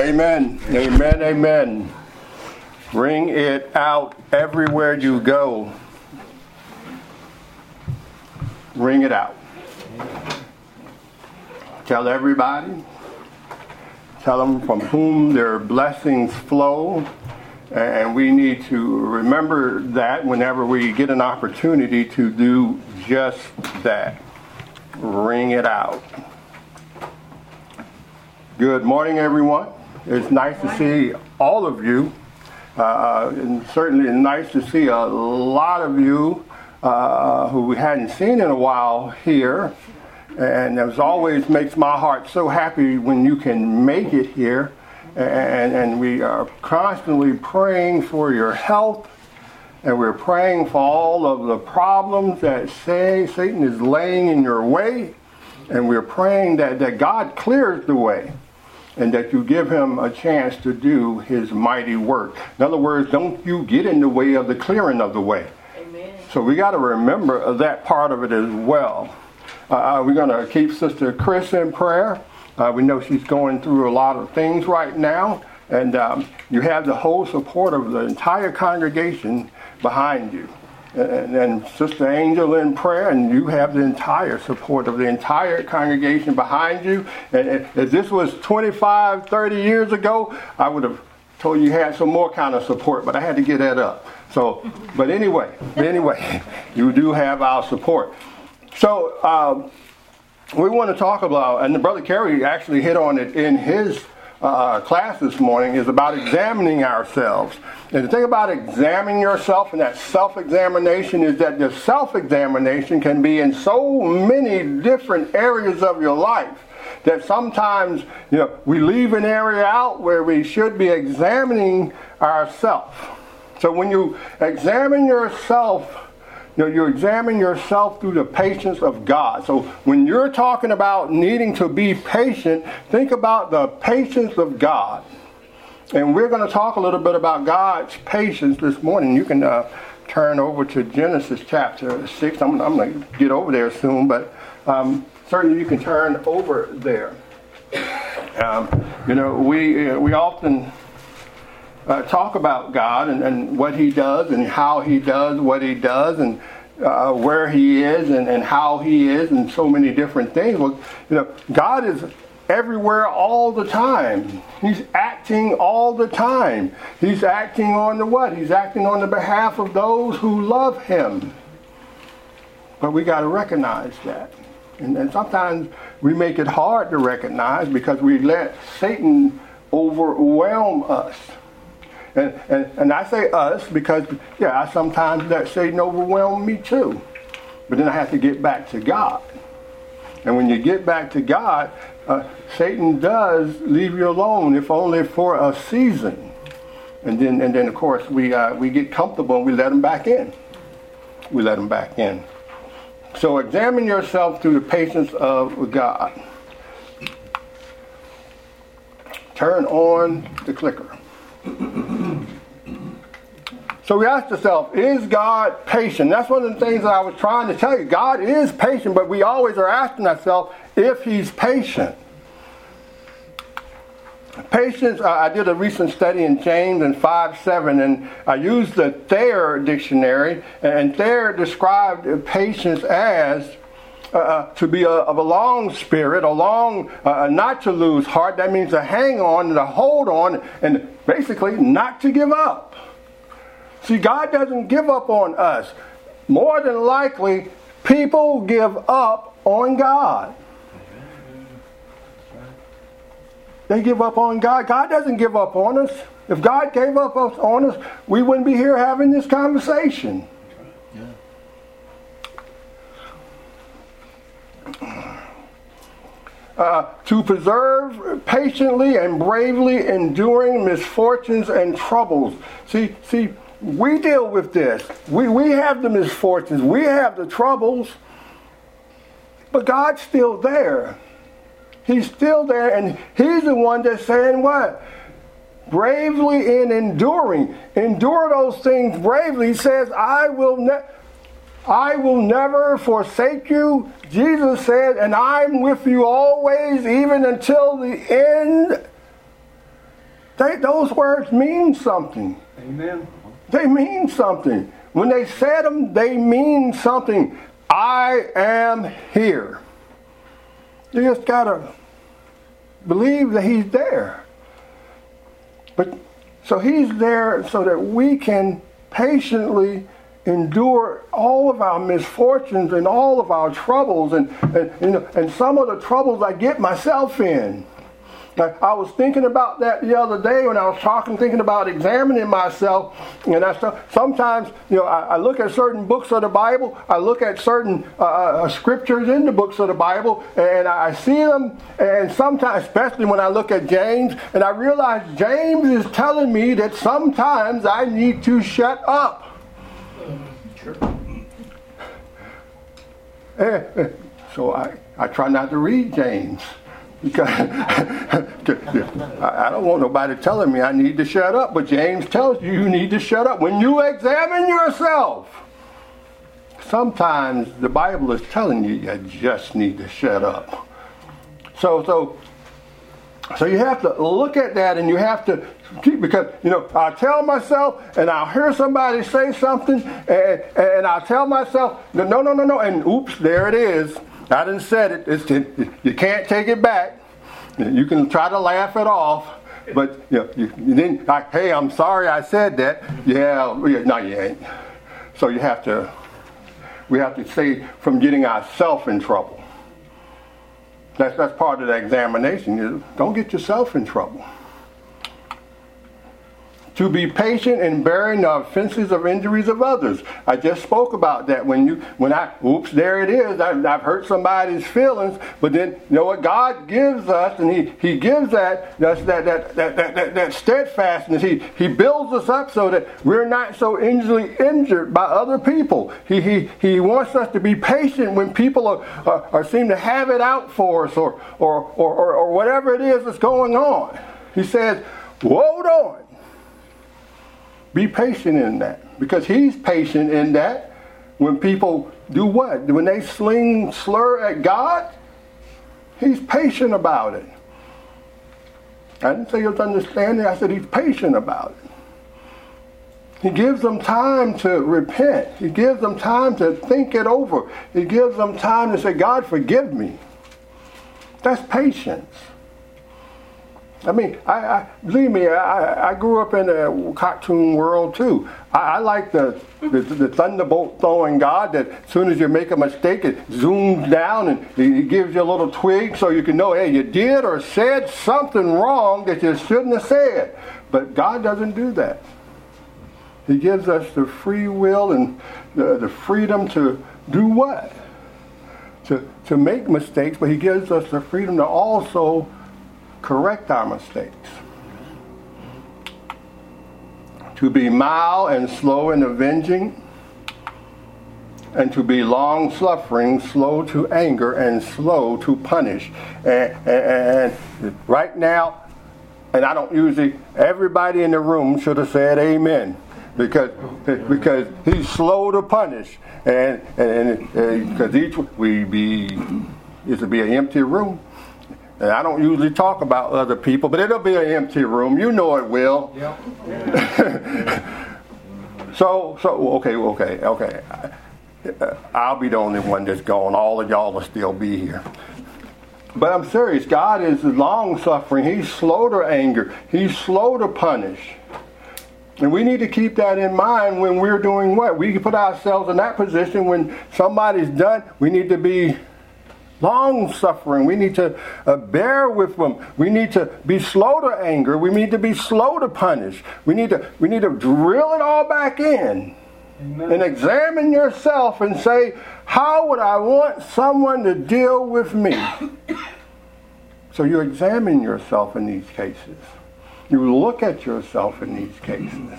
Amen. Amen. Amen. Bring it out everywhere you go. Bring it out. Tell everybody. Tell them from whom their blessings flow. And we need to remember that whenever we get an opportunity to do just that. Bring it out. Good morning, everyone. It's nice to see all of you. And certainly nice to see a lot of you who we hadn't seen in a while here. And as always, makes my heart so happy when you can make it here. And we are constantly praying for your health. And we're praying for all of the problems that Satan is laying in your way. And we're praying that God clears the way. And that you give him a chance to do his mighty work. In other words, don't you get in the way of the clearing of the way. Amen. So we got to remember that part of it as well. We're going to keep Sister Chris in prayer. We know she's going through a lot of things right now. And you have the whole support of the entire congregation behind you. And then Sister Angel in prayer, and you have the entire support of the entire congregation behind you. And if this was 25, 30 years ago, I would have told you had some more kind of support, but I had to get that up. So, but anyway, you do have our support. So we want to talk about, and Brother Kerry actually hit on it in his class this morning, is about examining ourselves. And the thing about examining yourself and that self-examination is that the self-examination can be in so many different areas of your life that sometimes, we leave an area out where we should be examining ourselves. So when you examine yourself, you examine yourself through the patience of God. So when you're talking about needing to be patient, think about the patience of God. And we're going to talk a little bit about God's patience this morning. You can turn over to Genesis chapter 6. I'm going to get over there soon, but certainly you can turn over there. We often talk about God and what he does and how he does what he does and where he is and how he is and so many different things. Well, God is everywhere all the time. He's acting all the time. He's acting on the what? He's acting on the behalf of those who love him. But we got to recognize that. And sometimes we make it hard to recognize because we let Satan overwhelm us. And I say us because, I sometimes let Satan overwhelm me too. But then I have to get back to God. And when you get back to God, Satan does leave you alone, if only for a season. And then of course, we get comfortable and we let him back in. We let him back in. So examine yourself through the patience of God. Turn on the clicker. So we ask ourselves, is God patient? That's one of the things that I was trying to tell you. God is patient, but we always are asking ourselves if he's patient. Patience, I did a recent study in James in 5:7, and I used the Thayer dictionary, and Thayer described patience as to be of a long spirit, not to lose heart. That means to hang on, to hold on, and basically not to give up. See, God doesn't give up on us. More than likely, people give up on God. They give up on God. God doesn't give up on us. If God gave up on us, we wouldn't be here having this conversation. To preserve patiently and bravely enduring misfortunes and troubles. See, we deal with this. We have the misfortunes. We have the troubles. But God's still there. He's still there, and he's the one that's saying what? Bravely in enduring. Endure those things bravely. He says, I will never forsake you. Jesus said, and I'm with you always, even until the end Those words mean something. Amen. They mean something. When they said them, they mean something. I am here. You just got to believe that he's there. But so he's there so that we can patiently endure all of our misfortunes and all of our troubles and some of the troubles I get myself in. I was thinking about that the other day when I was thinking about examining myself. And sometimes, I look at certain books of the Bible. I look at certain scriptures in the books of the Bible, and I see them. And sometimes, especially when I look at James, and I realize James is telling me that sometimes I need to shut up. Sure. So I try not to read James. Because I don't want nobody telling me I need to shut up, but James tells you you need to shut up. When you examine yourself, sometimes the Bible is telling you you just need to shut up. So you have to look at that, and you have to keep, because I tell myself, and I'll hear somebody say something, and I'll tell myself, no, and oops, there it is. I done said it. You can't take it back. You can try to laugh it off, but then, hey, I'm sorry I said that. Yeah, no, you ain't. So we have to stay from getting ourselves in trouble. That's part of the examination. Don't get yourself in trouble. To be patient in bearing the offenses of injuries of others. I just spoke about that oops, there it is. I've hurt somebody's feelings, but then what God gives us, and He gives that steadfastness. He builds us up so that we're not so easily injured by other people. He wants us to be patient when people are seem to have it out for us or whatever it is that's going on. He says, hold on. Be patient in that, because he's patient in that. When people do what? When they slur at God, he's patient about it. I didn't say he was understanding. I said he's patient about it. He gives them time to repent. He gives them time to think it over. He gives them time to say, God, forgive me. That's patience. I mean, believe me, I grew up in a cartoon world too. I like the thunderbolt throwing God that as soon as you make a mistake, it zooms down and he gives you a little twig so you can know, hey, you did or said something wrong that you shouldn't have said. But God doesn't do that. He gives us the free will and the freedom to do what? To make mistakes, but he gives us the freedom to also correct our mistakes. To be mild and slow in avenging, and to be long-suffering, slow to anger, and slow to punish. And right now, and I don't usually, everybody in the room should have said amen. Because he's slow to punish. And because it would be an empty room. And I don't usually talk about other people, but it'll be an empty room. You know it will. Yep. So okay. I'll be the only one that's gone. All of y'all will still be here. But I'm serious. God is long-suffering. He's slow to anger. He's slow to punish. And we need to keep that in mind when we're doing what? We put ourselves in that position when somebody's done. We need to be long-suffering. We need to bear with them. We need to be slow to anger. We need to be slow to punish. We need to drill it all back in. Amen. And examine yourself and say, how would I want someone to deal with me? So you examine yourself in these cases. You look at yourself in these cases.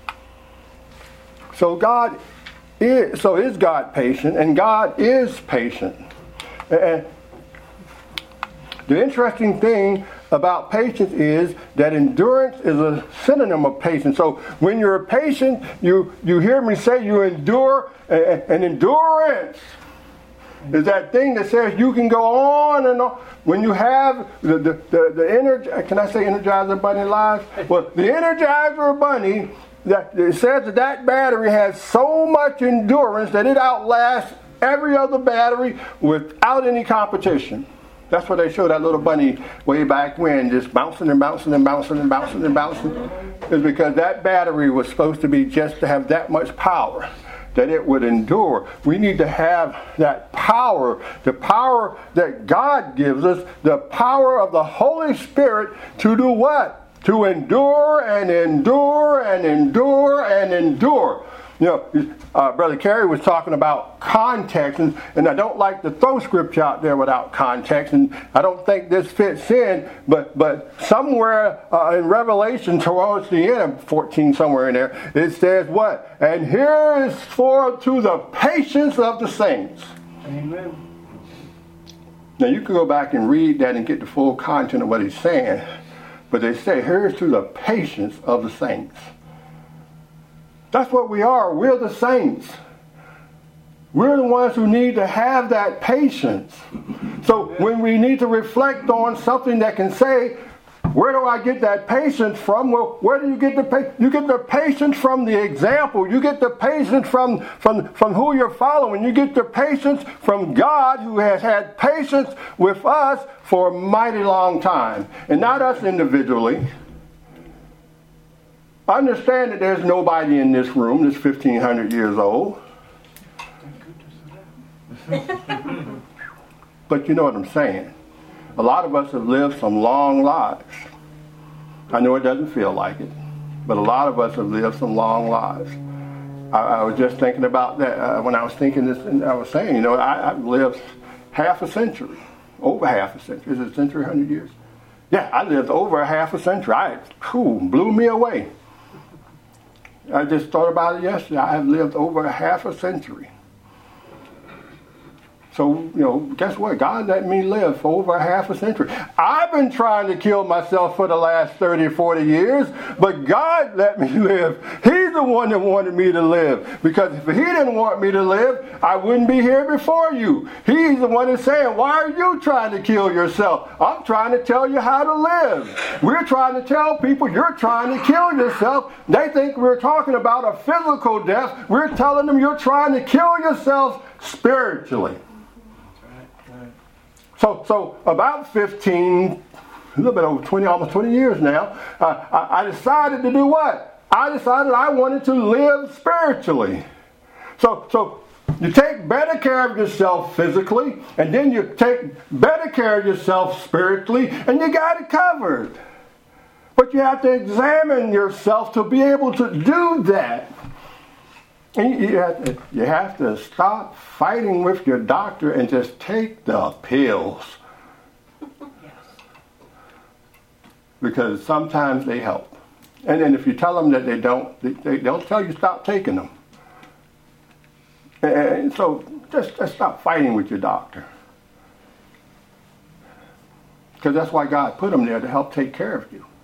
So is God patient? And God is patient. And the interesting thing about patience is that endurance is a synonym of patience. So when you're patient, you hear me say you endure, and endurance Is that thing that says you can go on and on. When you have the Energizer, can I say Energizer Bunny live? Well, the Energizer Bunny, it says that battery has so much endurance that it outlasts every other battery without any competition. That's what they showed that little bunny way back when, just bouncing and bouncing and bouncing and bouncing and bouncing. Is because that battery was supposed to be just to have that much power that it would endure. We need to have that power, the power that God gives us, the power of the Holy Spirit to do what? To endure and endure and endure and endure. You know, Brother Kerry was talking about context, and I don't like to throw scripture out there without context, and I don't think this fits in, but somewhere in Revelation towards the end of 14, somewhere in there, it says what? And here is to the patience of the saints. Amen. Now you can go back and read that and get the full content of what he's saying, but they say here's to the patience of the saints. That's what we are. We're the saints. We're the ones who need to have that patience. So when we need to reflect on something that can say, where do I get that patience from? Well, where do you get the patience? You get the patience from the example. You get the patience from who you're following. You get the patience from God, who has had patience with us for a mighty long time. And not us individually. I understand that there's nobody in this room that's 1,500 years old. But you know what I'm saying. A lot of us have lived some long lives. I know it doesn't feel like it, but a lot of us have lived some long lives. I was just thinking about that when I was thinking this, and I was saying, you know, I've lived half a century, over half a century. Is it a century, 100 years? Yeah, I lived over a half a century. Blew me away. I just thought about it yesterday. I have lived over a half a century. So, you know, guess what? God let me live for over a half a century. I've been trying to kill myself for the last 30, 40 years, but God let me live. He's the one that wanted me to live. Because if he didn't want me to live, I wouldn't be here before you. He's the one that's saying, why are you trying to kill yourself? I'm trying to tell you how to live. We're trying to tell people you're trying to kill yourself. They think we're talking about a physical death. We're telling them you're trying to kill yourself spiritually. So about 15, a little bit over 20, almost 20 years now, I decided to do what? I decided I wanted to live spiritually. So you take better care of yourself physically, and then you take better care of yourself spiritually, and you got it covered. But you have to examine yourself to be able to do that. And you have to stop fighting with your doctor and just take the pills. Because sometimes they help. And then if you tell them that they don't, they'll tell you stop taking them. And so just stop fighting with your doctor. Because that's why God put them there, to help take care of you.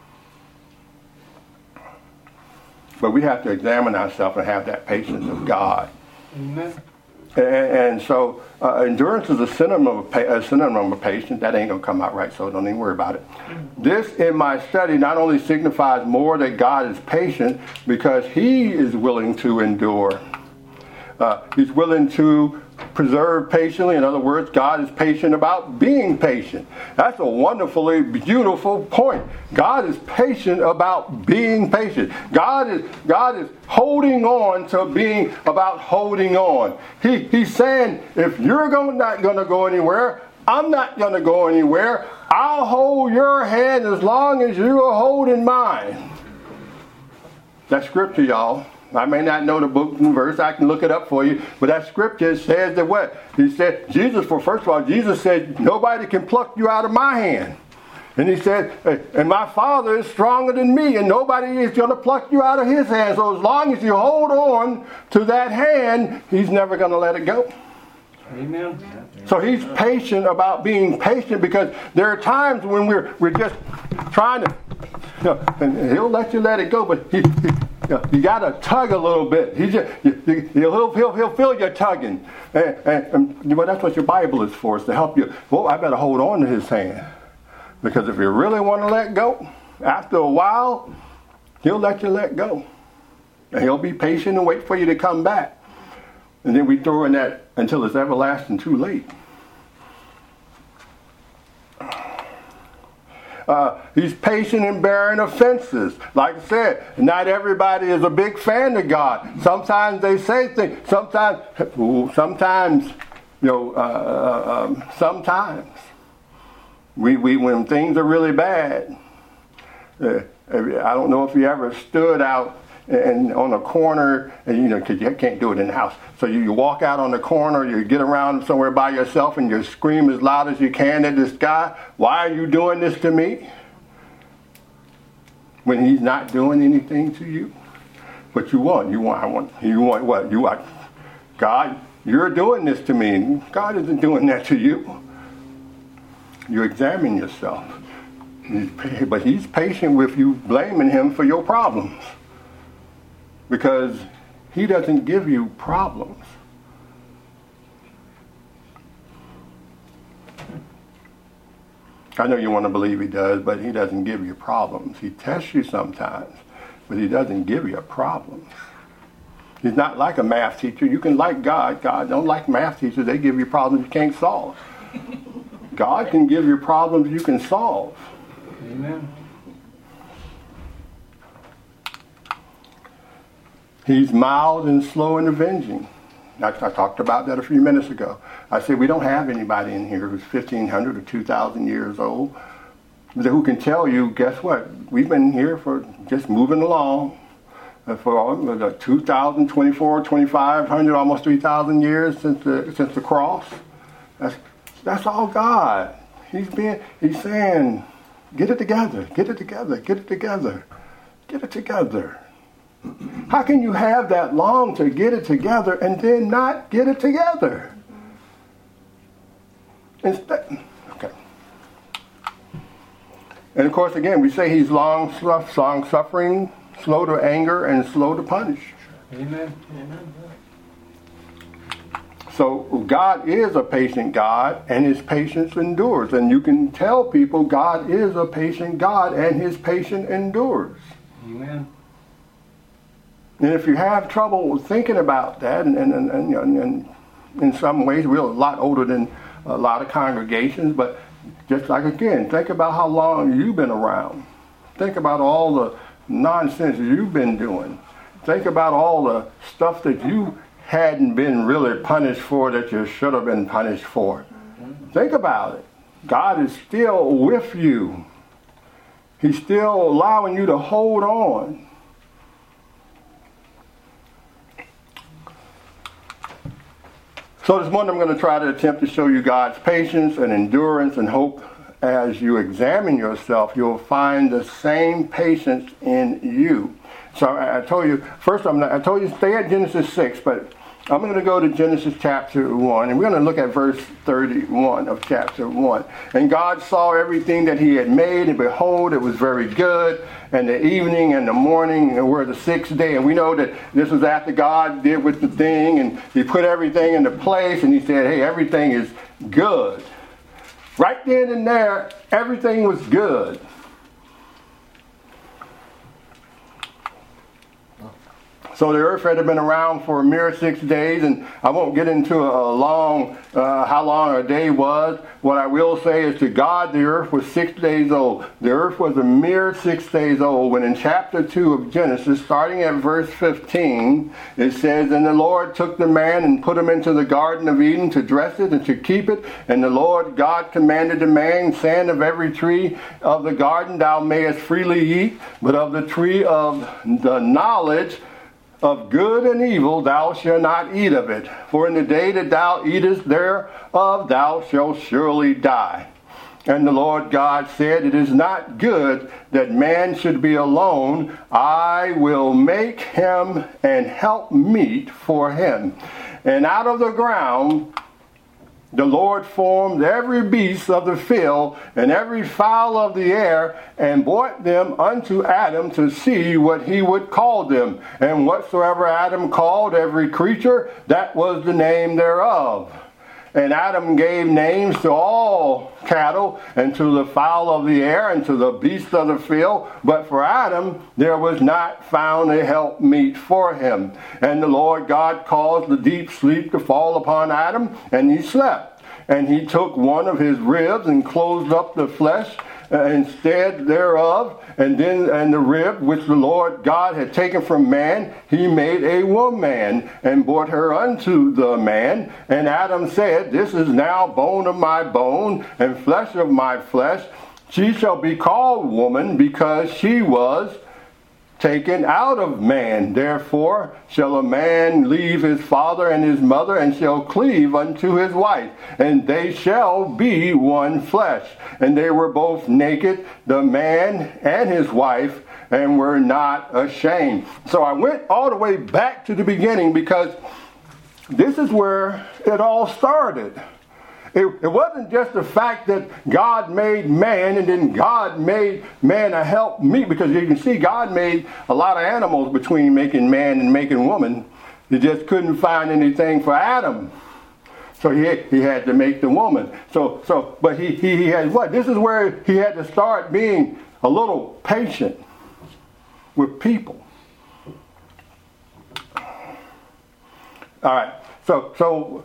But we have to examine ourselves and have that patience of God. Amen. And so endurance is a synonym of patience. That ain't going to come out right, so don't even worry about it. This, in my study, not only signifies more that God is patient, because he is willing to endure. He's willing to preserve patiently. In other words, God is patient about being patient. That's a wonderfully beautiful point. God is patient about being patient. God is holding on to being about holding on. He's saying, if you're not going to go anywhere, I'm not going to go anywhere. I'll hold your hand as long as you're holding mine. That's scripture, y'all. I may not know the book and verse. I can look it up for you. But that scripture says that what? He said, first of all, Jesus said, nobody can pluck you out of my hand. And he said, and my Father is stronger than me, and nobody is going to pluck you out of his hand. So as long as you hold on to that hand, he's never going to let it go. Amen. So he's patient about being patient, because there are times when we're just trying to, and he'll let you let it go, but You got to tug a little bit. He'll feel you tugging. And well, that's what your Bible is for, is to help you. Well, I better hold on to his hand. Because if you really want to let go, after a while, he'll let you let go. And he'll be patient and wait for you to come back. And then we throw in that until it's everlasting too late. He's patient in bearing offenses. Like I said, not everybody is a big fan of God. Sometimes they say things. Sometimes, we when things are really bad. I don't know if you ever stood out and on a corner, and because you can't do it in the house. So you walk out on the corner, you get around somewhere by yourself, and you scream as loud as you can at this guy. Why are you doing this to me? When he's not doing anything to you. But you want what? God, you're doing this to me. And God isn't doing that to you. You examine yourself. But he's patient with you, blaming him for your problems. Because he doesn't give you problems. I know you want to believe he does, but he doesn't give you problems. He tests you sometimes, but he doesn't give you problems. He's not like a math teacher. You can like God. God don't like math teachers. They give you problems you can't solve. God can give you problems you can solve. Amen. He's mild and slow in avenging. I talked about that a few minutes ago. I said we don't have anybody in here who's 1,500 or 2,000 years old who can tell you, guess what? We've been here for just moving along for 2,000, 24, 2,500, almost 3,000 years since the cross. That's all God. He's saying, get it together, get it together, get it together, get it together. How can you have that long to get it together and then not get it together? Okay. And of course, again, we say he's long-suffering, slow to anger, and slow to punish. Amen. Amen. So God is a patient God, and his patience endures. And you can tell people God is a patient God, and his patience endures. Amen. And if you have trouble thinking about that, and in some ways we're a lot older than a lot of congregations, but just like again, think about how long you've been around. Think about all the nonsense you've been doing. Think about all the stuff that you hadn't been really punished for that you should have been punished for. Think about it. God is still with you. He's still allowing you to hold on. So this morning I'm going to try to attempt to show you God's patience and endurance and hope. As you examine yourself, you'll find the same patience in you. So I told you, I told you stay at Genesis 6, but I'm going to go to Genesis chapter 1, and we're going to look at verse 31 of chapter 1. And God saw everything that he had made, and behold, it was very good. And the evening and the morning were the sixth day. And we know that this was after God did with the thing, and he put everything into place, and he said, hey, everything is good. Right then and there, everything was good. So the earth had been around for a mere 6 days, and I won't get into how long a day was. What I will say is to God, the earth was 6 days old. The earth was a mere 6 days old, when in chapter 2 of Genesis, starting at verse 15, it says, and the Lord took the man and put him into the Garden of Eden to dress it and to keep it. And the Lord God commanded the man, saying, of every tree of the garden thou mayest freely eat, but of the tree of the knowledge of good and evil thou shalt not eat of it. For in the day that thou eatest thereof thou shalt surely die. And the Lord God said, it is not good that man should be alone. I will make him an helpmeet for him. And out of the ground the Lord formed every beast of the field and every fowl of the air, and brought them unto Adam to see what he would call them. And whatsoever Adam called every creature, that was the name thereof. And Adam gave names to all cattle, and to the fowl of the air, and to the beasts of the field. But for Adam there was not found a helpmeet for him. And the Lord God caused the deep sleep to fall upon Adam, and he slept. And he took one of his ribs, and closed up the flesh instead thereof, and the rib which the Lord God had taken from man, he made a woman, and brought her unto the man. And Adam said, This is now bone of my bone, and flesh of my flesh. She shall be called woman, because she was taken out of man. Therefore shall a man leave his father and his mother, and shall cleave unto his wife, and they shall be one flesh. And they were both naked, the man and his wife, and were not ashamed. So I went all the way back to the beginning, because this is where it all started. It wasn't just the fact that God made man and then God made man a helpmeet, because you can see God made a lot of animals between making man and making woman. He just couldn't find anything for Adam. So he had to make the woman. But he had what? This is where he had to start being a little patient with people. All right. So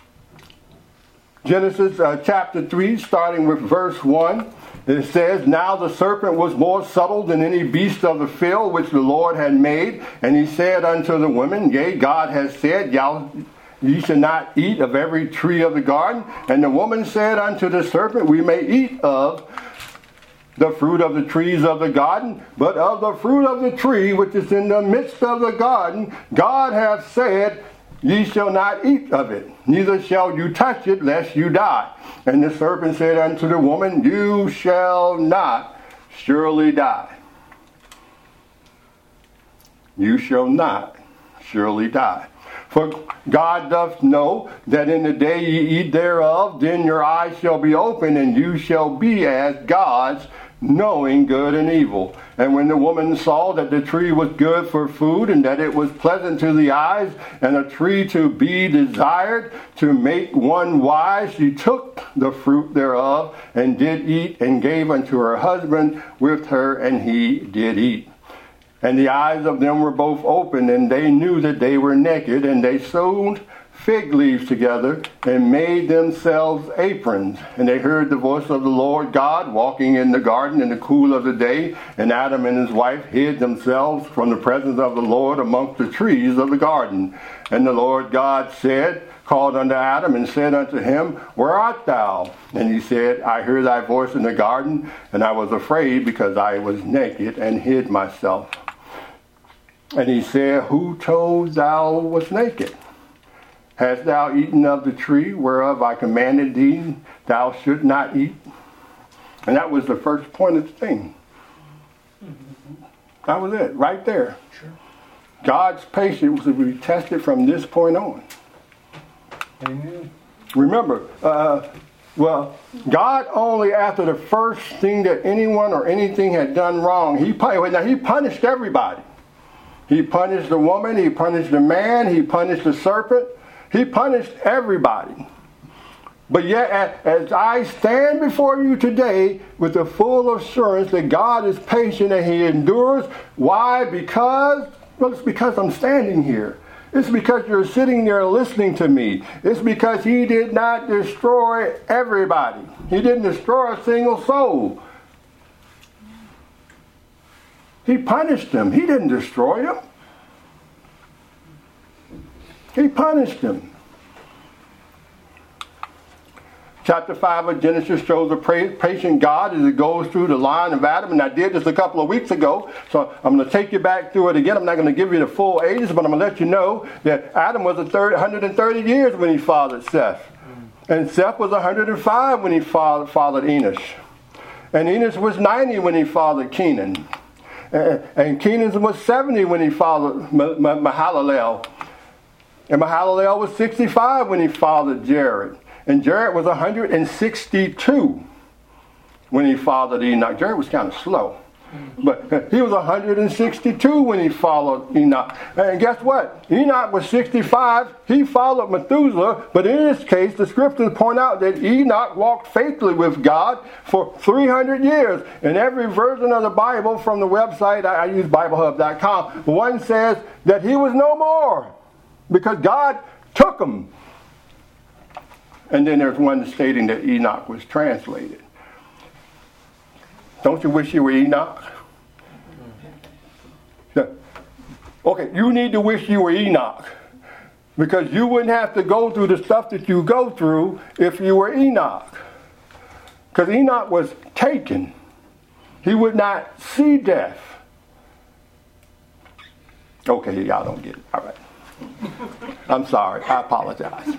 Genesis chapter 3, starting with verse 1, it says, Now the serpent was more subtle than any beast of the field which the Lord had made. And he said unto the woman, Yea, God has said, Ye shall not eat of every tree of the garden. And the woman said unto the serpent, We may eat of the fruit of the trees of the garden, but of the fruit of the tree which is in the midst of the garden, God hath said, Ye shall not eat of it, neither shall you touch it, lest you die. And the serpent said unto the woman, You shall not surely die. You shall not surely die. For God doth know that in the day ye eat thereof, then your eyes shall be opened, and you shall be as gods, knowing good and evil. And when the woman saw that the tree was good for food, and that it was pleasant to the eyes, and a tree to be desired, to make one wise, she took the fruit thereof, and did eat, and gave unto her husband with her, and he did eat. And the eyes of them were both opened, and they knew that they were naked, and they sewed fig leaves together, and made themselves aprons. And they heard the voice of the Lord God walking in the garden in the cool of the day, and Adam and his wife hid themselves from the presence of the Lord amongst the trees of the garden. And the Lord God called unto Adam, and said unto him, Where art thou? And he said, I heard thy voice in the garden, and I was afraid, because I was naked, and hid myself. And he said, Who told thou was naked? Hast thou eaten of the tree whereof I commanded thee thou should not eat? And that was the first point of the thing. That was it, right there. Sure. God's patience was to be tested from this point on. Amen. Remember, God only after the first thing that anyone or anything had done wrong, he punished everybody. He punished the woman, he punished the man, he punished the serpent. He punished everybody. But yet, as I stand before you today with the full assurance that God is patient and he endures. Why? It's because I'm standing here. It's because you're sitting there listening to me. It's because he did not destroy everybody. He didn't destroy a single soul. He punished them. He didn't destroy them. He punished them. Chapter 5 of Genesis shows a patient God as it goes through the line of Adam. And I did this a couple of weeks ago. So I'm going to take you back through it again. I'm not going to give you the full ages, but I'm going to let you know that Adam was 130 years when he fathered Seth. And Seth was 105 when he fathered Enosh. And Enosh was 90 when he fathered Kenan. And Kenan was 70 when he fathered Mahalalel. And Mahalalel was 65 when he fathered Jared. And Jared was 162 when he followed Enoch. Jared was kind of slow. But he was 162 when he followed Enoch. And guess what? Enoch was 65. He followed Methuselah. But in this case, the scriptures point out that Enoch walked faithfully with God for 300 years. In every version of the Bible from the website, I use BibleHub.com, one says that he was no more because God took him. And then there's one stating that Enoch was translated. Don't you wish you were Enoch? Okay, you need to wish you were Enoch. Because you wouldn't have to go through the stuff that you go through if you were Enoch. Because Enoch was taken. He would not see death. Okay, y'all don't get it. All right. I'm sorry. I apologize.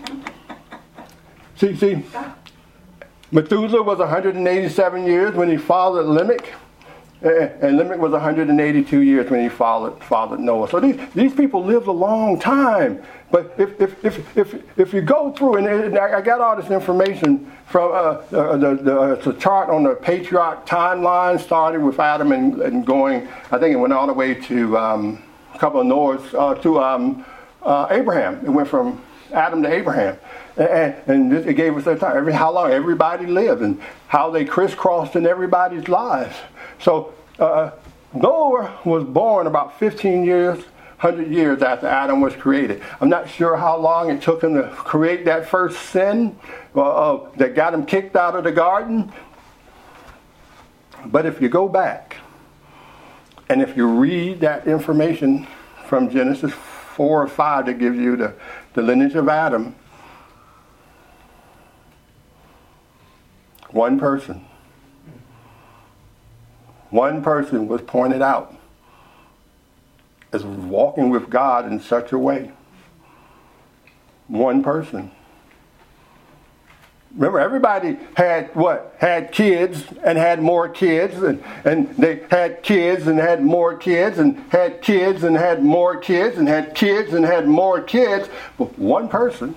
See, Methuselah was 187 years when he followed Lamech, and Lamech was 182 years when he followed Noah. So these people lived a long time. But if you go through, and I got all this information from the chart on the patriarch timeline, started with Adam and going, I think it went all the way to a couple of Noahs, to Abraham. It went from Adam to Abraham. And it gave us that time, how long everybody lived and how they crisscrossed in everybody's lives. So Noah was born about 100 years after Adam was created. I'm not sure how long it took him to create that first sin that got him kicked out of the garden. But if you go back and if you read that information from Genesis 4 or 5 that gives you the lineage of Adam, one person was pointed out as walking with God in such a way. One person. Remember, everybody had what? Had kids and had more kids, and they had kids and had more kids, and had kids and had more kids, and had kids and had more kids. But one person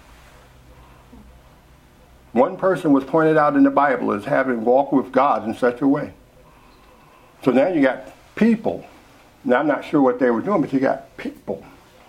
was pointed out in the Bible as having walked with God in such a way. So now you got people. Now I'm not sure what they were doing, but you got people.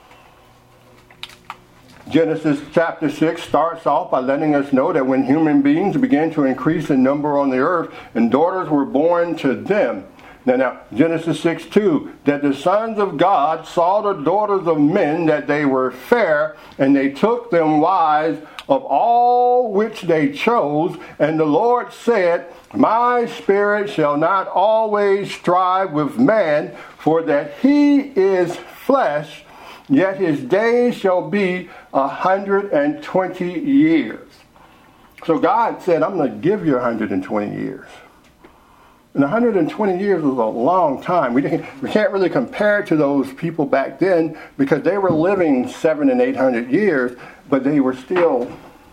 Genesis chapter 6 starts off by letting us know that when human beings began to increase in number on the earth and daughters were born to them. Now Genesis 6:2, that the sons of God saw the daughters of men, that they were fair, and they took them wives of all which they chose. And the Lord said, my spirit shall not always strive with man, for that he is flesh, yet his days shall be 120 years. So God said, I'm going to give you 120 years. And 120 years was a long time. We can't really compare it to those people back then because they were living 700 and 800 years, but they were still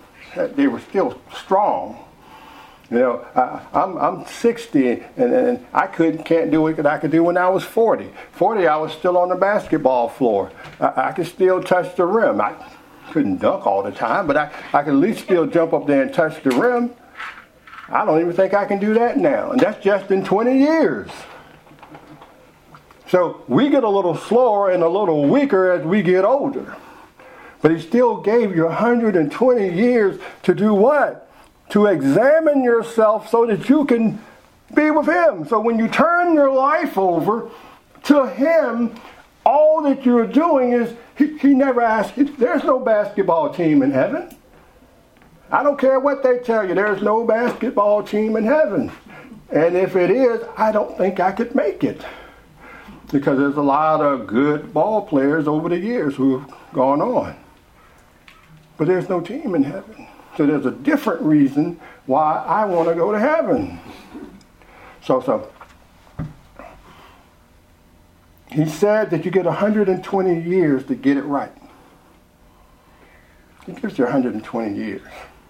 strong. You know, I'm 60 and I can't do what I could do when I was 40. 40, I was still on the basketball floor. I could still touch the rim. I couldn't dunk all the time, but I could at least still jump up there and touch the rim. I don't even think I can do that now. And that's just in 20 years. So we get a little slower and a little weaker as we get older. But he still gave you 120 years to do what? To examine yourself so that you can be with him. So when you turn your life over to him, all that you're doing is, he never asked, there's no basketball team in heaven. I don't care what they tell you, there's no basketball team in heaven. And if it is, I don't think I could make it. Because there's a lot of good ball players over the years who have gone on. But there's no team in heaven. So there's a different reason why I want to go to heaven. So he said that you get 120 years to get it right. He gives you 120 years.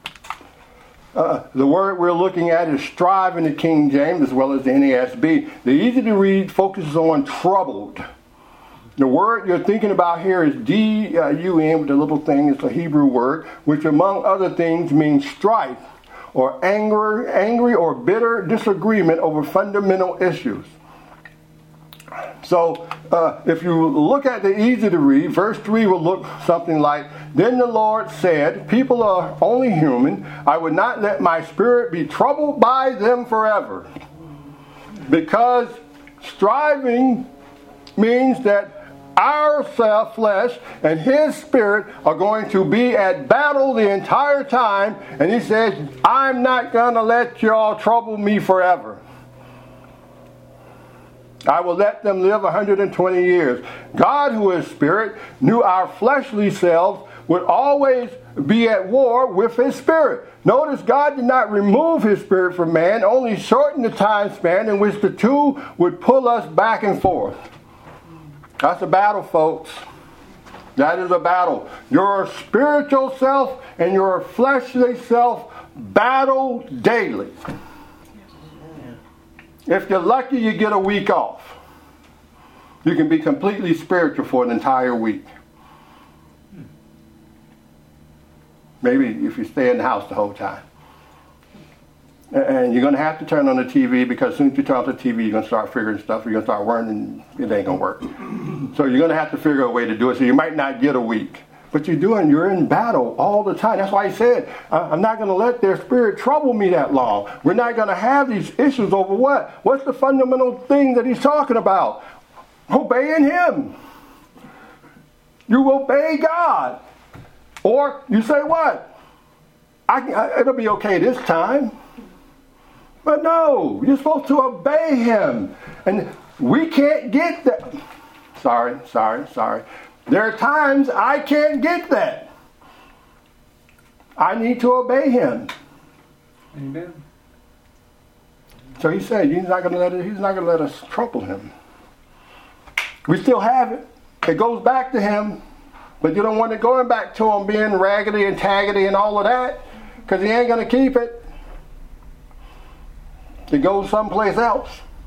The word we're looking at is strive in the King James as well as the NASB. The easy to read focuses on troubled. The word you're thinking about here is D-U-N, with the little thing. It's a Hebrew word, which among other things means strife or angry or bitter disagreement over fundamental issues. So if you look at the easy to read, verse 3 will look something like, "Then the Lord said, people are only human. I would not let my spirit be troubled by them forever." Because striving means that our flesh and his spirit are going to be at battle the entire time. And he says, I'm not going to let y'all trouble me forever. I will let them live 120 years. God, who is spirit, knew our fleshly selves would always be at war with his spirit. Notice God did not remove his spirit from man, only shortened the time span in which the two would pull us back and forth. That's a battle, folks. That is a battle. Your spiritual self and your fleshly self battle daily. If you're lucky, you get a week off. You can be completely spiritual for an entire week. Maybe if you stay in the house the whole time. And you're going to have to turn on the TV, because as soon as you turn on the TV, you're going to start figuring stuff. You're going to start worrying, and it ain't going to work. So you're going to have to figure a way to do it. So you might not get a week. But you're in battle all the time. That's why he said, I'm not going to let their spirit trouble me that long. We're not going to have these issues over what? What's the fundamental thing that he's talking about? Obeying him. You obey God. Or you say what? It'll be okay this time. But no, you're supposed to obey him. And we can't get that. Sorry. There are times I can't get that. I need to obey him. Amen. So he said, he's not going to let us trouble him. We still have it. It goes back to him. But you don't want it going back to him being raggedy and taggedy and all of that, because he ain't going to keep it. It goes someplace else.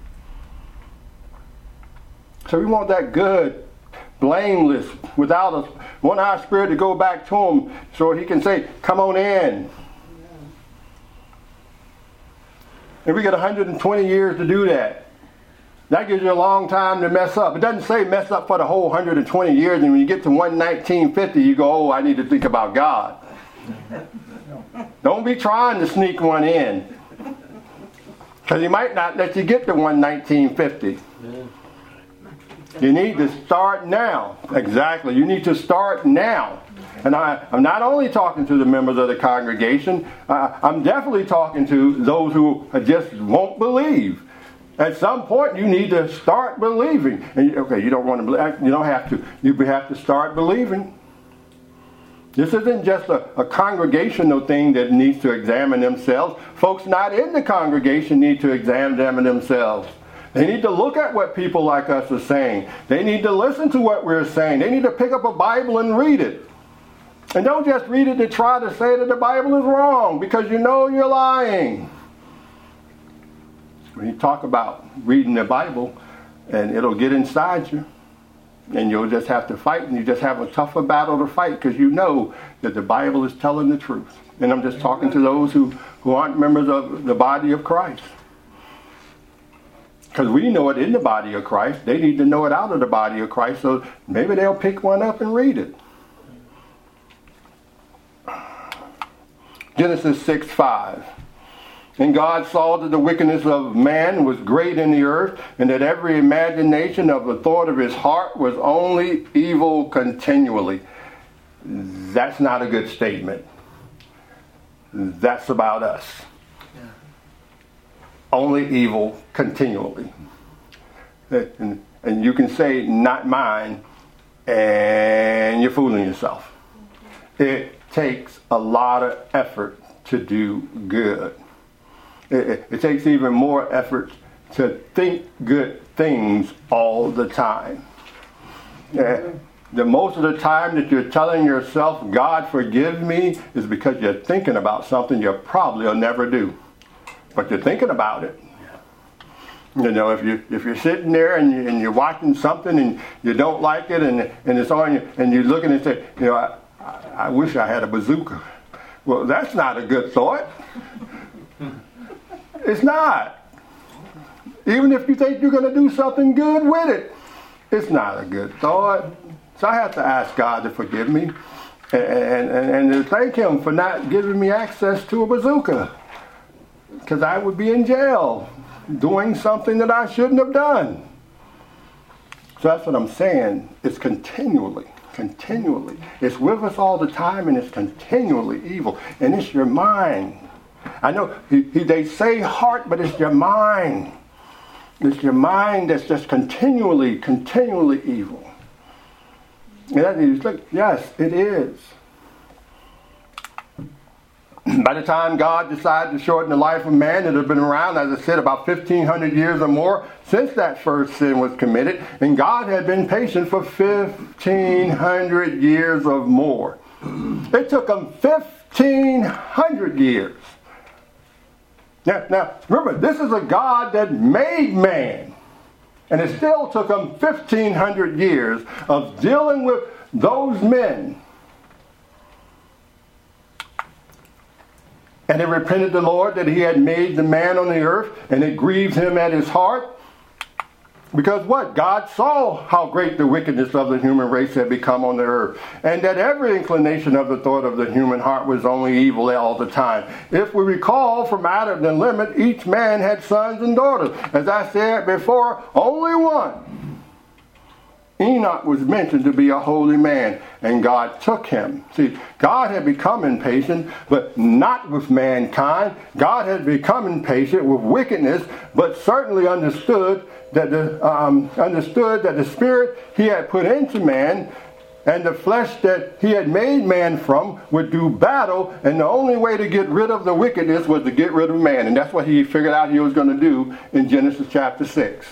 So we want that good, blameless, without us. Want our spirit to go back to him so he can say, come on in. And we get 120 years to do that. That gives you a long time to mess up. It doesn't say mess up for the whole 120 years, and when you get to 1950, you go, oh, I need to think about God. Don't be trying to sneak one in. Because he might not let you get to 1950. You need to start now. Exactly. You need to start now. And I'm not only talking to the members of the congregation, I'm definitely talking to those who just won't believe. At some point, you need to start believing. And, okay, you don't want to believe. You don't have to. You have to start believing. This isn't just a congregational thing that needs to examine themselves. Folks not in the congregation need to examine themselves. They need to look at what people like us are saying. They need to listen to what we're saying. They need to pick up a Bible and read it. And don't just read it to try to say that the Bible is wrong, because you know you're lying. When you talk about reading the Bible, and it'll get inside you, and you'll just have to fight, and you just have a tougher battle to fight, because you know that the Bible is telling the truth. And I'm just talking to those who aren't members of the body of Christ. Because we know it in the body of Christ. They need to know it out of the body of Christ, so maybe they'll pick one up and read it. Genesis 6:5. And God saw that the wickedness of man was great in the earth, and that every imagination of the thought of his heart was only evil continually. That's not a good statement. That's about us. Yeah. Only evil continually. And you can say, not mine, and you're fooling yourself. It takes a lot of effort to do good. It takes even more effort to think good things all the time. The most of the time that you're telling yourself, God forgive me, is because you're thinking about something you probably will never do. But you're thinking about it. You know, if you're sitting there and you're watching something and you don't like it and it's on you and you're looking and say, you know, I wish I had a bazooka. Well, that's not a good thought. It's not. Even if you think you're going to do something good with it, it's not a good thought. So I have to ask God to forgive me and to thank Him for not giving me access to a bazooka, because I would be in jail doing something that I shouldn't have done. So that's what I'm saying. It's continually. It's with us all the time, and it's continually evil. And it's your mind. I know they say heart, but it's your mind. It's your mind that's just continually evil. And that is, look, yes, it is. By the time God decided to shorten the life of man, it had been around, as I said, about 1,500 years or more since that first sin was committed. And God had been patient for 1,500 years or more. It took Him 1,500 years. Now, remember, this is a God that made man. And it still took Him 1,500 years of dealing with those men. And it repented the Lord that He had made the man on the earth, and it grieved Him at His heart. Because what? God saw how great the wickedness of the human race had become on the earth, and that every inclination of the thought of the human heart was only evil all the time. If we recall from Adam the limit, each man had sons and daughters. As I said before, only one, Enoch, was mentioned to be a holy man, and God took him. See, God had become impatient, but not with mankind. God had become impatient with wickedness, but certainly understood that the spirit He had put into man and the flesh that He had made man from would do battle, and the only way to get rid of the wickedness was to get rid of man. And that's what He figured out He was going to do in Genesis chapter 6.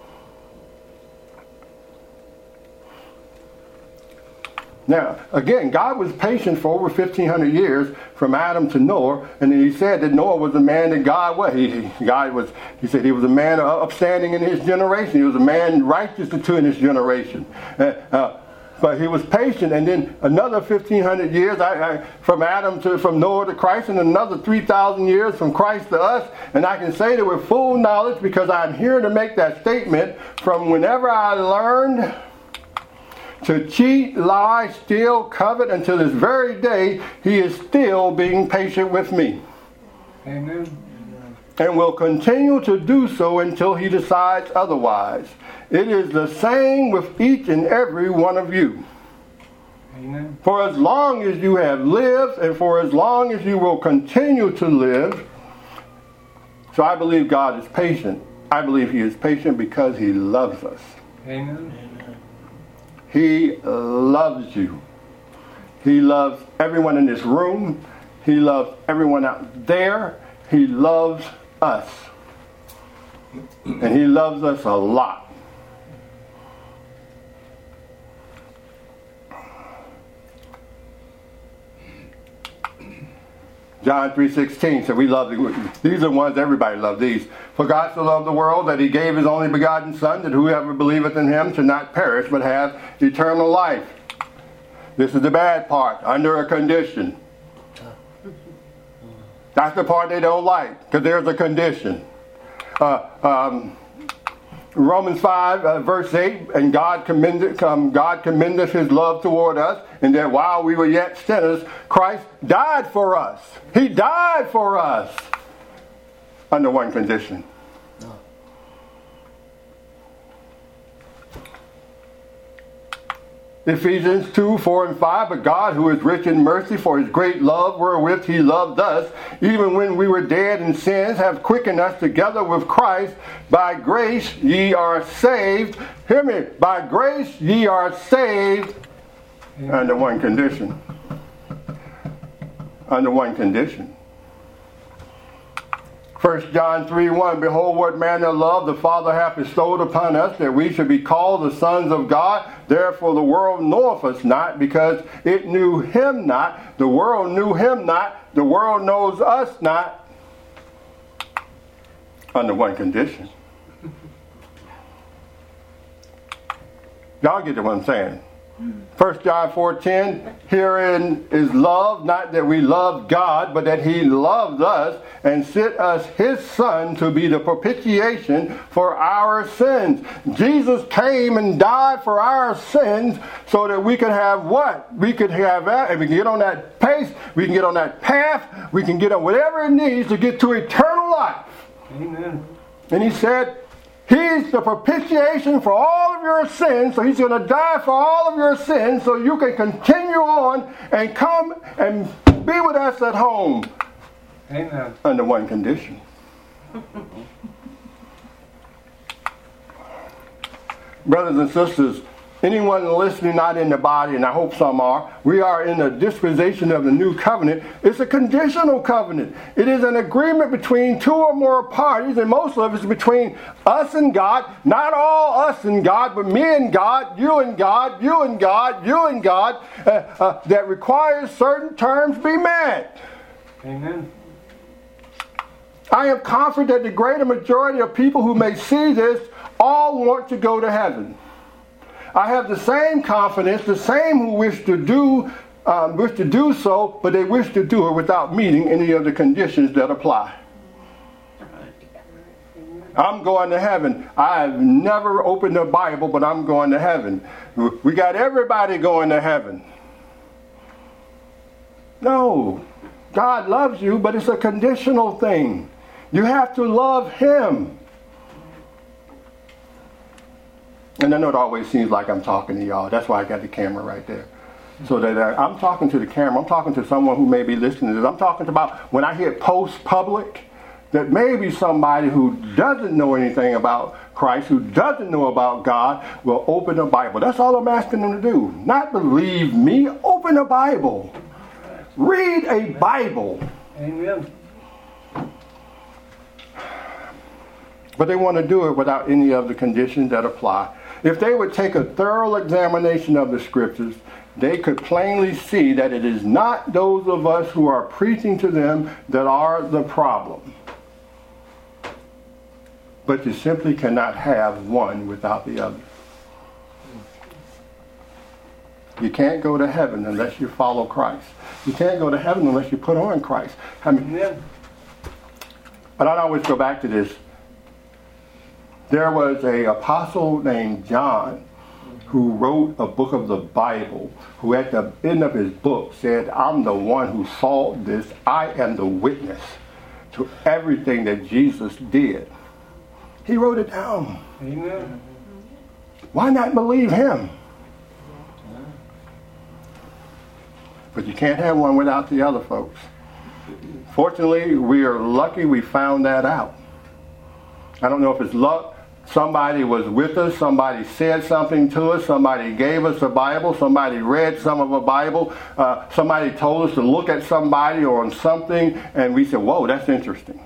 Now, again, God was patient for over 1,500 years from Adam to Noah, and He said that Noah was a man that God was. He said he was a man upstanding in his generation. He was a man righteous in his generation. But He was patient, and then another 1,500 years from Noah to Christ, and another 3,000 years from Christ to us. And I can say that with full knowledge, because I'm here to make that statement, from whenever I learned to cheat, lie, steal, covet, until this very day, He is still being patient with me. Amen. And will continue to do so until He decides otherwise. It is the same with each and every one of you. Amen. For as long as you have lived, and for as long as you will continue to live. So I believe God is patient. I believe He is patient because He loves us. Amen. He loves you. He loves everyone in this room. He loves everyone out there. He loves us. And He loves us a lot. John 3:16 said we love these are ones everybody loves these. For God so loved the world that He gave His only begotten Son, that whoever believeth in Him should not perish but have eternal life. This is the bad part, under a condition. That's the part they don't like, because there's a condition. Romans 5 verse 8, and God commendeth His love toward us, and that while we were yet sinners, Christ died for us. He died for us under one condition. Ephesians 2, 4 and 5, but God, who is rich in mercy, for His great love wherewith He loved us, even when we were dead in sins, have quickened us together with Christ. By grace ye are saved. Hear me. By grace ye are saved. Under one condition. Under one condition. 1 John 3:1, behold what manner of love the Father hath bestowed upon us, that we should be called the sons of God. Therefore the world knoweth us not, because it knew Him not. The world knew Him not. The world knows us not. Under one condition. Y'all get what I'm saying? 1 John 4:10, herein is love, not that we love God, but that he loved us and sent us his Son to be the propitiation for our sins. Jesus came and died for our sins so that we could have what? We could have that, and we can get on that pace, we can get on that path, we can get on whatever it needs to get to eternal life. Amen. And he said, he's the propitiation for all of your sins, so he's going to die for all of your sins so you can continue on and come and be with us at home. Amen. Under one condition. Brothers and sisters, anyone listening not in the body, and I hope some are, we are in the dispensation of the new covenant. It's a conditional covenant. It is an agreement between two or more parties, and most of it is between us and God. Not all us and God, but me and God, you and God, you and God, you and God, that requires certain terms be met. Amen. I am confident that the greater majority of people who may see this all want to go to heaven. I have the same confidence, the same who wish to do so, but they wish to do it without meeting any of the conditions that apply. I'm going to heaven. I've never opened the Bible, but I'm going to heaven. We got everybody going to heaven. No, God loves you, but it's a conditional thing. You have to love him. And I know it always seems like I'm talking to y'all. That's why I got the camera right there. So that I'm talking to the camera. I'm talking to someone who may be listening to this. I'm talking about when I hit post public, that maybe somebody who doesn't know anything about Christ, who doesn't know about God, will open the Bible. That's all I'm asking them to do. Not believe me. Open the Bible. Read a Bible. Amen. But they want to do it without any of the conditions that apply. If they would take a thorough examination of the scriptures, they could plainly see that it is not those of us who are preaching to them that are the problem. But you simply cannot have one without the other. You can't go to heaven unless you follow Christ. You can't go to heaven unless you put on Christ. I mean, but I always go back to this. There was an apostle named John who wrote a book of the Bible, who at the end of his book said, I'm the one who saw this. I am the witness to everything that Jesus did. He wrote it down. Amen. Why not believe him? But you can't have one without the other, folks. Fortunately, we are lucky we found that out. I don't know if it's luck. Somebody was with us. Somebody said something to us. Somebody gave us a Bible. Somebody read some of a Bible. Somebody told us to look at somebody or on something. And we said, whoa, that's interesting.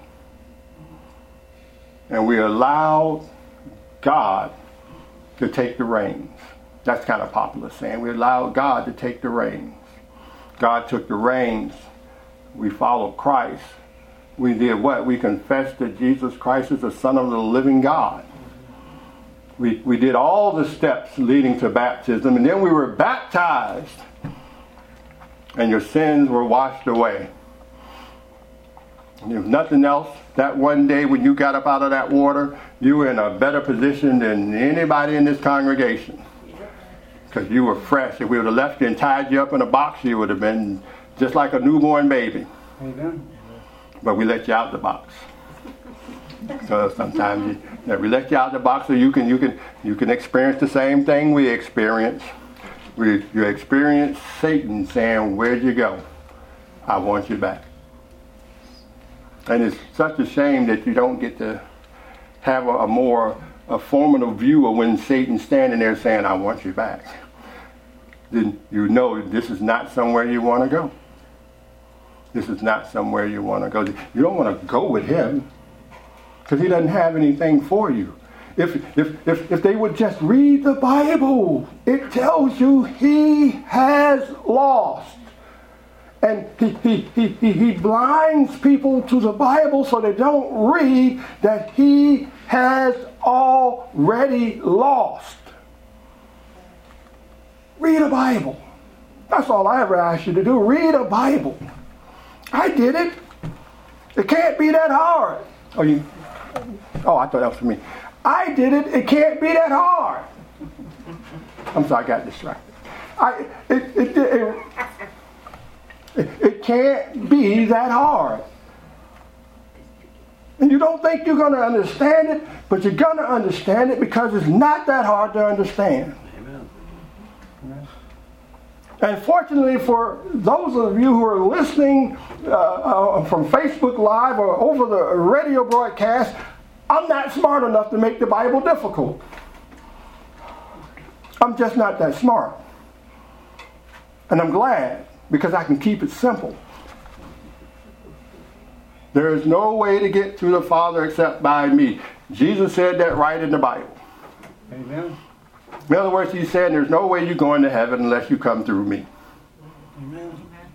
And we allowed God to take the reins. That's kind of popular saying. We allowed God to take the reins. God took the reins. We followed Christ. We did what? We confessed that Jesus Christ is the Son of the living God. We did all the steps leading to baptism, and then we were baptized, and your sins were washed away. And if nothing else, that one day when you got up out of that water, you were in a better position than anybody in this congregation. Because you were fresh. If we would have left you and tied you up in a box, you would have been just like a newborn baby. Amen. But we let you out the box. So sometimes we let you out the box so you can experience the same thing we experience. You experience Satan saying, where'd you go? I want you back. And it's such a shame that you don't get to have a more formative view of when Satan's standing there saying, I want you back. Then you know this is not somewhere you want to go. This is not somewhere you want to go. You don't want to go with him because he doesn't have anything for you. If they would just read the Bible, it tells you he has lost. And he blinds people to the Bible so they don't read that he has already lost. Read a Bible. That's all I ever asked you to do. Read a Bible. I did it. It can't be that hard. Oh, I thought that was for me. I did it. It can't be that hard. I'm sorry, I got distracted. It can't be that hard. And you don't think you're going to understand it, but you're going to understand it because it's not that hard to understand. Amen. And fortunately for those of you who are listening from Facebook Live or over the radio broadcast, I'm not smart enough to make the Bible difficult. I'm just not that smart. And I'm glad because I can keep it simple. There is no way to get to the Father except by me. Jesus said that right in the Bible. Amen. In other words, he's saying there's no way you're going to heaven unless you come through me. Amen.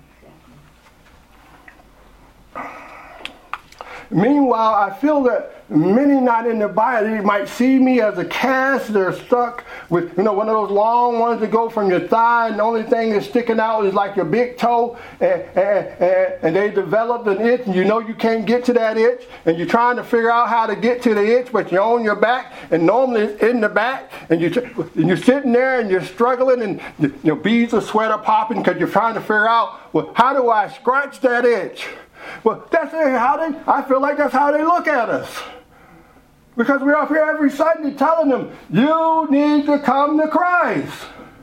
Meanwhile, I feel that many not in the Bible might see me as a cast. They're stuck with, one of those long ones that go from your thigh, and the only thing that's sticking out is like your big toe, and they developed an itch, and you can't get to that itch, and you're trying to figure out how to get to the itch, but you're on your back, and normally it's in the back, and you're sitting there, and you're struggling, and your beads of sweat are popping because you're trying to figure out, well, how do I scratch that itch? Well, I feel like that's how they look at us. Because we're up here every Sunday telling them, you need to come to Christ.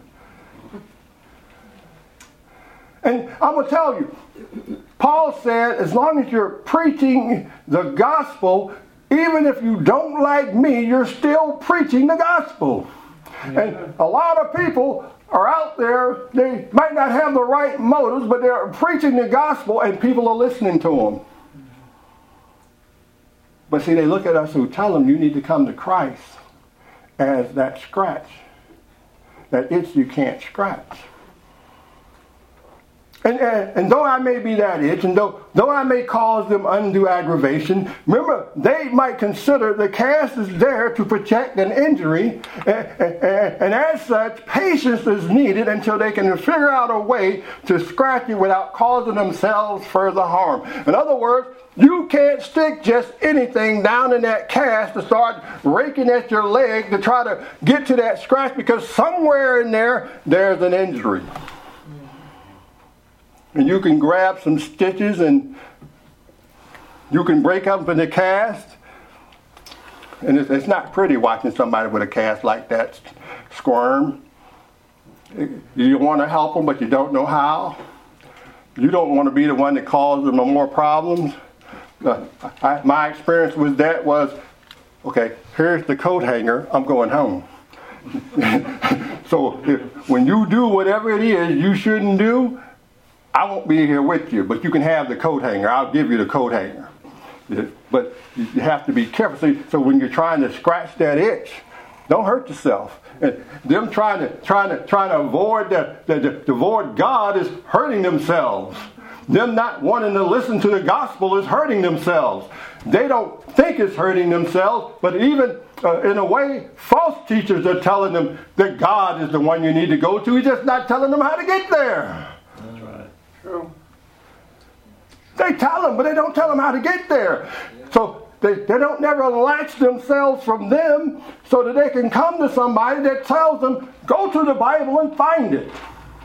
And I'm going to tell you, Paul said, as long as you're preaching the gospel, even if you don't like me, you're still preaching the gospel. And a lot of people are out there, they might not have the right motives, but they're preaching the gospel and people are listening to them. But see, they look at us who tell them you need to come to Christ as that scratch, that itch you can't scratch. And though I may be that itch, and though I may cause them undue aggravation, remember, they might consider the cast is there to protect an injury, and as such, patience is needed until they can figure out a way to scratch it without causing themselves further harm. In other words, you can't stick just anything down in that cast to start raking at your leg to try to get to that scratch, because somewhere in there's an injury. And you can grab some stitches and you can break up in the cast. And it's not pretty watching somebody with a cast like that squirm. You want to help them, but you don't know how. You don't want to be the one that causes them more problems. My experience with that was, okay, here's the coat hanger, I'm going home. So when you do whatever it is you shouldn't do, I won't be here with you, but you can have the coat hanger. I'll give you the coat hanger. But you have to be careful. So when you're trying to scratch that itch, don't hurt yourself. And them trying to avoid God is hurting themselves. Them not wanting to listen to the gospel is hurting themselves. They don't think it's hurting themselves, but even in a way, false teachers are telling them that God is the one you need to go to. He's just not telling them how to get there. True. They tell them, but they don't tell them how to get there. So they don't never latch themselves from them so that they can come to somebody that tells them, go to the Bible and find it.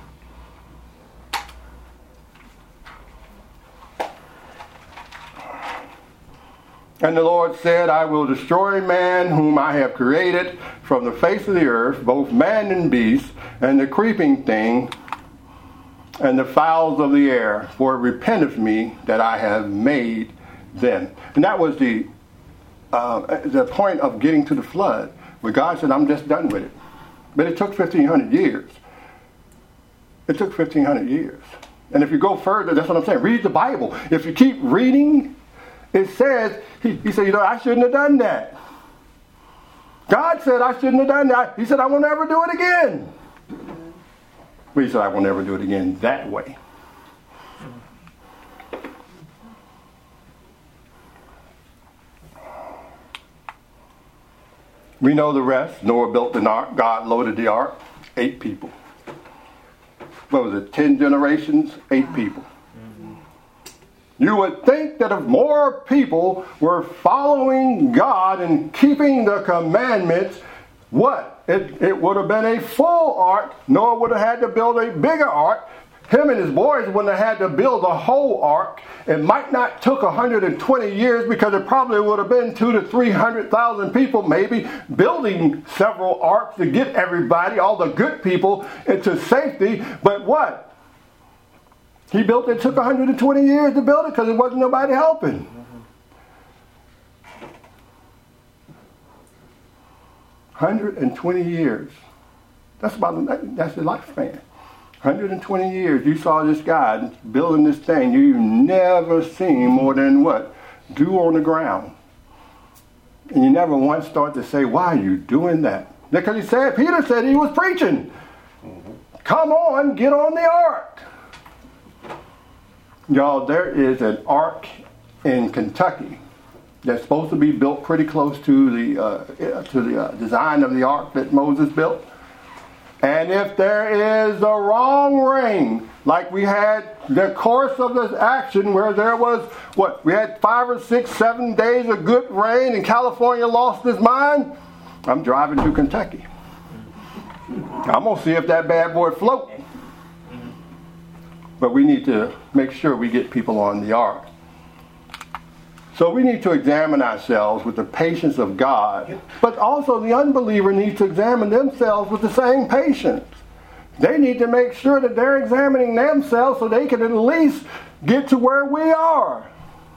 And the Lord said, I will destroy man whom I have created from the face of the earth, both man and beast, and the creeping thing, and the fowls of the air, for it repenteth me that I have made them. And that was the point of getting to the flood, where God said, I'm just done with it. But it took 1,500 years. It took 1,500 years. And if you go further, that's what I'm saying. Read the Bible. If you keep reading, it says, he said, I shouldn't have done that. God said I shouldn't have done that. He said, I will never do it again. But he said, I will never do it again that way. We know the rest. Noah built an ark. God loaded the ark. 8 people. what was it, 10 generations, 8 people. You would think that if more people were following God and keeping the commandments, what? It would have been a full ark. Noah would have had to build a bigger ark. Him and his boys wouldn't have had to build the whole ark. It might not took 120 years because it probably would have been 200,000 to 300,000 people maybe building several arks to get everybody, all the good people, into safety. But what? He built it, took 120 years to build it because there wasn't nobody helping. 120 years. That's the lifespan. 120 years. You saw this guy building this thing. You've never seen more than what? Dew on the ground. And you never once start to say, why are you doing that? Because Peter said he was preaching. Come on, get on the ark. Y'all, there is an ark in Kentucky that's supposed to be built pretty close to the design of the ark that Moses built. And if there is the wrong rain, like we had the course of this action where there was, we had 5 or 6, 7 days of good rain and California lost its mind, I'm driving to Kentucky. I'm going to see if that bad boy floats. But we need to make sure we get people on the ark. So we need to examine ourselves with the patience of God. But also the unbeliever needs to examine themselves with the same patience. They need to make sure that they're examining themselves so they can at least get to where we are.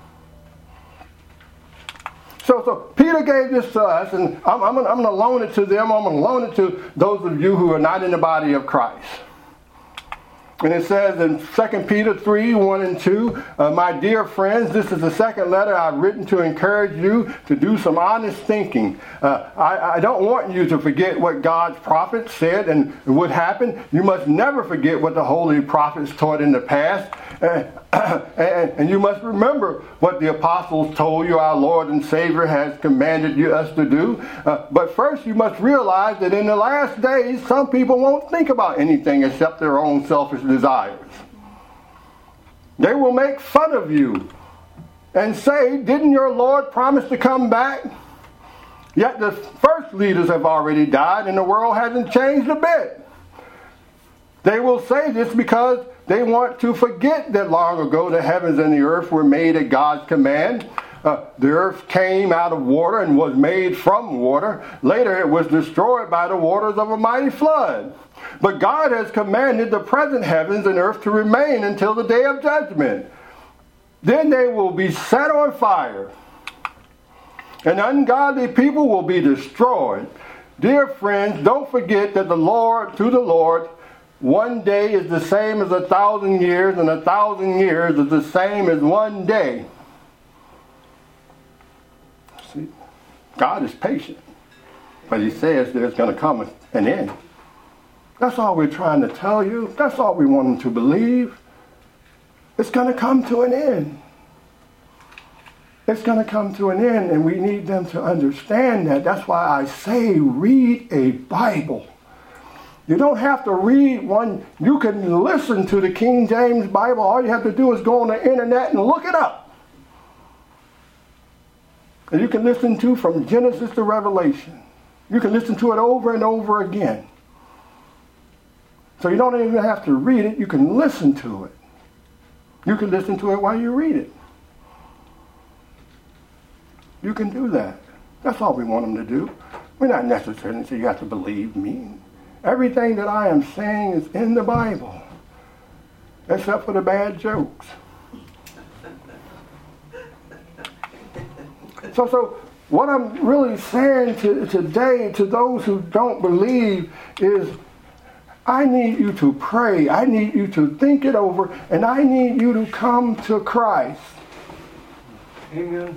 So Peter gave this to us, and I'm going to loan it to them. I'm going to loan it to those of you who are not in the body of Christ. And it says in 2 Peter 3, 1 and 2, my dear friends, this is the second letter I've written to encourage you to do some honest thinking. I don't want you to forget what God's prophets said and would happen. You must never forget what the holy prophets taught in the past. And you must remember what the apostles told you our Lord and Savior has commanded us to do. But first you must realize that in the last days some people won't think about anything except their own selfish desires. They will make fun of you and say, didn't your Lord promise to come back? Yet the first leaders have already died and the world hasn't changed a bit. They will say this because they want to forget that long ago the heavens and the earth were made at God's command. The earth came out of water and was made from water. Later it was destroyed by the waters of a mighty flood. But God has commanded the present heavens and earth to remain until the day of judgment. Then they will be set on fire, and ungodly people will be destroyed. Dear friends, don't forget that to the Lord, one day is the same as 1,000 years, and 1,000 years is the same as one day. See, God is patient, but He says there's going to come an end. That's all we're trying to tell you. That's all we want them to believe. It's going to come to an end. It's going to come to an end, and we need them to understand that. That's why I say read a Bible. You don't have to read one. You can listen to the King James Bible. All you have to do is go on the internet and look it up. And you can listen to from Genesis to Revelation. You can listen to it over and over again. So you don't even have to read it. You can listen to it. You can listen to it while you read it. You can do that. That's all we want them to do. We're not necessarily saying you have to believe me. Everything that I am saying is in the Bible, except for the bad jokes. So what I'm really saying today to those who don't believe is, I need you to pray. I need you to think it over, and I need you to come to Christ. Amen.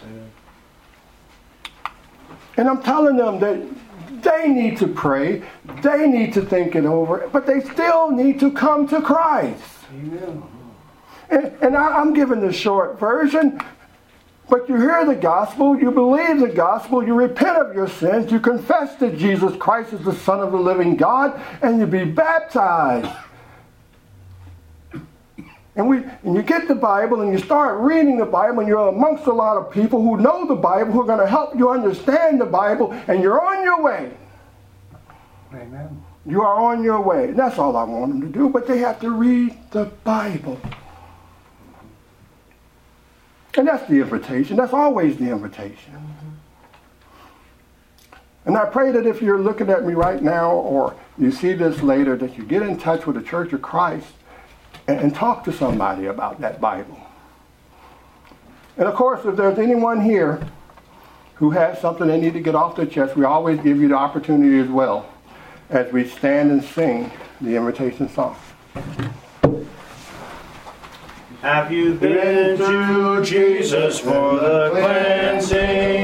And I'm telling them that they need to pray, they need to think it over, but they still need to come to Christ. Amen. And I'm giving the short version, but you hear the gospel, you believe the gospel, you repent of your sins, you confess that Jesus Christ is the Son of the living God, and you be baptized. And you get the Bible and you start reading the Bible, and you're amongst a lot of people who know the Bible, who are going to help you understand the Bible, and you're on your way. Amen. You are on your way. And that's all I want them to do, but they have to read the Bible. And that's the invitation. That's always the invitation. And I pray that if you're looking at me right now, or you see this later, that you get in touch with the Church of Christ and talk to somebody about that Bible. And of course, if there's anyone here who has something they need to get off their chest, we always give you the opportunity as well as we stand and sing the invitation song. Have you been to Jesus for the cleansing?